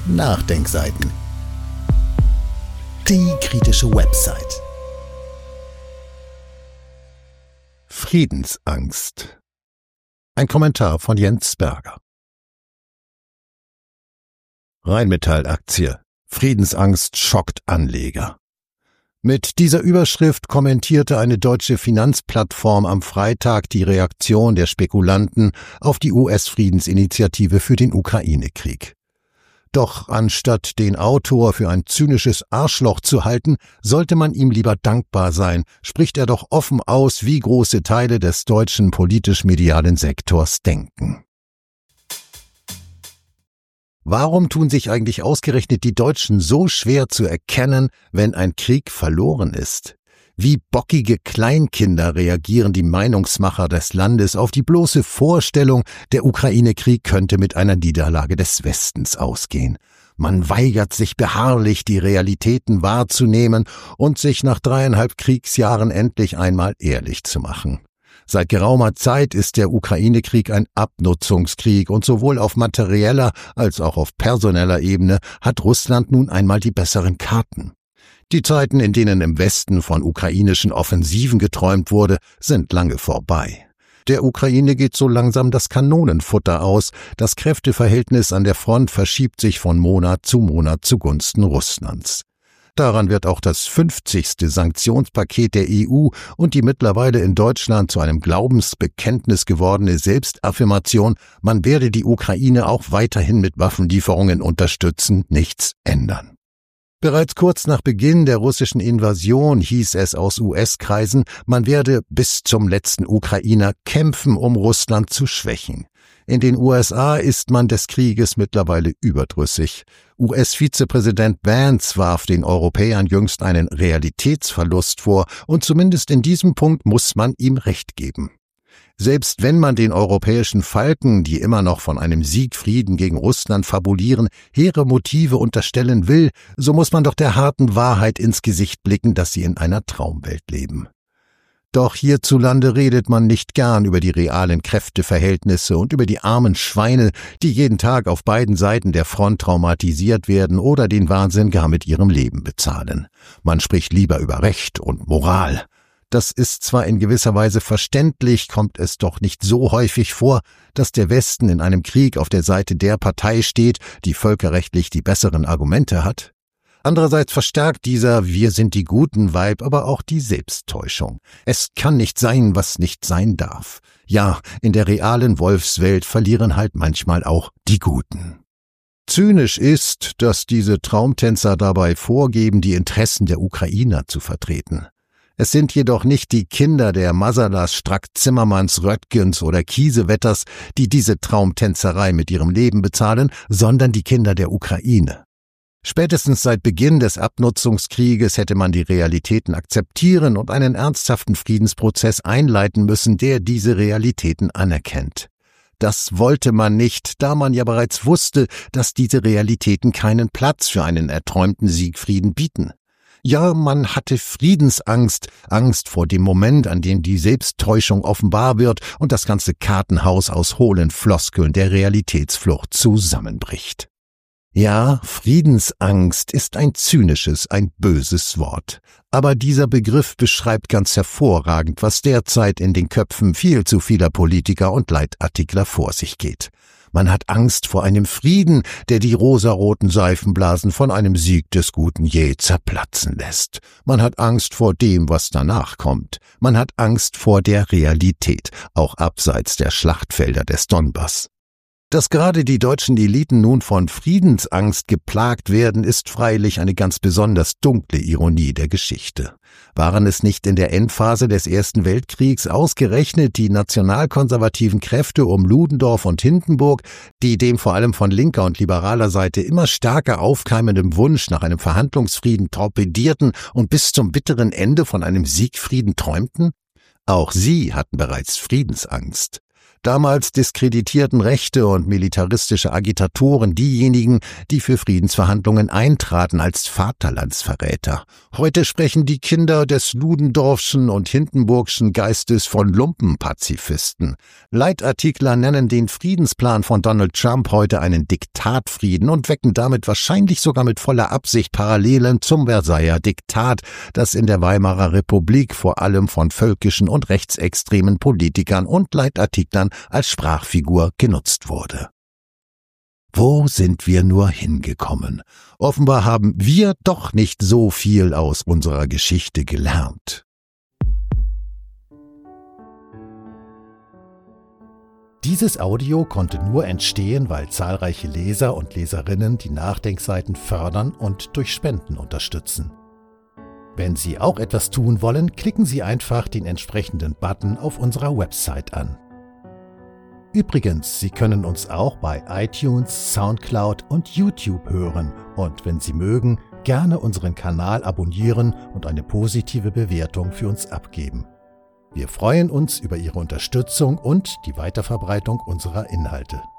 Nachdenkseiten. Die kritische Website. Friedensangst. Ein Kommentar von Jens Berger. Rheinmetall-Aktie. Friedensangst schockt Anleger. Mit dieser Überschrift kommentierte eine deutsche Finanzplattform am Freitag die Reaktion der Spekulanten auf die US-Friedensinitiative für den Ukraine-Krieg. Doch anstatt den Autor für ein zynisches Arschloch zu halten, sollte man ihm lieber dankbar sein, spricht er doch offen aus, wie große Teile des deutschen politisch-medialen Sektors denken. Warum tun sich eigentlich ausgerechnet die Deutschen so schwer zu erkennen, wenn ein Krieg verloren ist? Wie bockige Kleinkinder reagieren die Meinungsmacher des Landes auf die bloße Vorstellung, der Ukraine-Krieg könnte mit einer Niederlage des Westens ausgehen. Man weigert sich beharrlich, die Realitäten wahrzunehmen und sich nach 3,5 Kriegsjahren endlich einmal ehrlich zu machen. Seit geraumer Zeit ist der Ukraine-Krieg ein Abnutzungskrieg und sowohl auf materieller als auch auf personeller Ebene hat Russland nun einmal die besseren Karten. Die Zeiten, in denen im Westen von ukrainischen Offensiven geträumt wurde, sind lange vorbei. Der Ukraine geht so langsam das Kanonenfutter aus, das Kräfteverhältnis an der Front verschiebt sich von Monat zugunsten Russlands. Daran wird auch das 50. Sanktionspaket der EU und die mittlerweile in Deutschland zu einem Glaubensbekenntnis gewordene Selbstaffirmation, man werde die Ukraine auch weiterhin mit Waffenlieferungen unterstützen, nichts ändern. Bereits kurz nach Beginn der russischen Invasion hieß es aus US-Kreisen, man werde bis zum letzten Ukrainer kämpfen, um Russland zu schwächen. In den USA ist man des Krieges mittlerweile überdrüssig. US-Vizepräsident Vance warf den Europäern jüngst einen Realitätsverlust vor, und zumindest in diesem Punkt muss man ihm recht geben. Selbst wenn man den europäischen Falken, die immer noch von einem Siegfrieden gegen Russland fabulieren, hehre Motive unterstellen will, so muss man doch der harten Wahrheit ins Gesicht blicken, dass sie in einer Traumwelt leben. Doch hierzulande redet man nicht gern über die realen Kräfteverhältnisse und über die armen Schweine, die jeden Tag auf beiden Seiten der Front traumatisiert werden oder den Wahnsinn gar mit ihrem Leben bezahlen. Man spricht lieber über Recht und Moral. Das ist zwar in gewisser Weise verständlich, kommt es doch nicht so häufig vor, dass der Westen in einem Krieg auf der Seite der Partei steht, die völkerrechtlich die besseren Argumente hat. Andererseits verstärkt dieser Wir sind die Guten-Vibe aber auch die Selbsttäuschung. Es kann nicht sein, was nicht sein darf. Ja, in der realen Wolfswelt verlieren halt manchmal auch die Guten. Zynisch ist, dass diese Traumtänzer dabei vorgeben, die Interessen der Ukrainer zu vertreten. Es sind jedoch nicht die Kinder der Masalas, Strack-Zimmermanns, Röttgens oder Kiesewetters, die diese Traumtänzerei mit ihrem Leben bezahlen, sondern die Kinder der Ukraine. Spätestens seit Beginn des Abnutzungskrieges hätte man die Realitäten akzeptieren und einen ernsthaften Friedensprozess einleiten müssen, der diese Realitäten anerkennt. Das wollte man nicht, da man ja bereits wusste, dass diese Realitäten keinen Platz für einen erträumten Siegfrieden bieten. Ja, man hatte Friedensangst, Angst vor dem Moment, an dem die Selbsttäuschung offenbar wird und das ganze Kartenhaus aus hohlen Floskeln der Realitätsflucht zusammenbricht. Ja, Friedensangst ist ein zynisches, ein böses Wort. Aber dieser Begriff beschreibt ganz hervorragend, was derzeit in den Köpfen viel zu vieler Politiker und Leitartikler vor sich geht. Man hat Angst vor einem Frieden, der die rosaroten Seifenblasen von einem Sieg des Guten jäh zerplatzen lässt. Man hat Angst vor dem, was danach kommt. Man hat Angst vor der Realität, auch abseits der Schlachtfelder des Donbass. Dass gerade die deutschen Eliten nun von Friedensangst geplagt werden, ist freilich eine ganz besonders dunkle Ironie der Geschichte. Waren es nicht in der Endphase des Ersten Weltkriegs ausgerechnet die nationalkonservativen Kräfte um Ludendorff und Hindenburg, die dem vor allem von linker und liberaler Seite immer stärker aufkeimendem Wunsch nach einem Verhandlungsfrieden torpedierten und bis zum bitteren Ende von einem Siegfrieden träumten? Auch sie hatten bereits Friedensangst. Damals diskreditierten rechte und militaristische Agitatoren diejenigen, die für Friedensverhandlungen eintraten, als Vaterlandsverräter. Heute sprechen die Kinder des Ludendorffschen und Hindenburgschen Geistes von Lumpenpazifisten. Leitartikler nennen den Friedensplan von Donald Trump heute einen Diktatfrieden und wecken damit wahrscheinlich sogar mit voller Absicht Parallelen zum Versailler Diktat, das in der Weimarer Republik vor allem von völkischen und rechtsextremen Politikern und Leitartiklern als Sprachfigur genutzt wurde. Wo sind wir nur hingekommen? Offenbar haben wir doch nicht so viel aus unserer Geschichte gelernt. Dieses Audio konnte nur entstehen, weil zahlreiche Leser und Leserinnen die Nachdenkseiten fördern und durch Spenden unterstützen. Wenn Sie auch etwas tun wollen, klicken Sie einfach den entsprechenden Button auf unserer Website an. Übrigens, Sie können uns auch bei iTunes, Soundcloud und YouTube hören und wenn Sie mögen, gerne unseren Kanal abonnieren und eine positive Bewertung für uns abgeben. Wir freuen uns über Ihre Unterstützung und die Weiterverbreitung unserer Inhalte.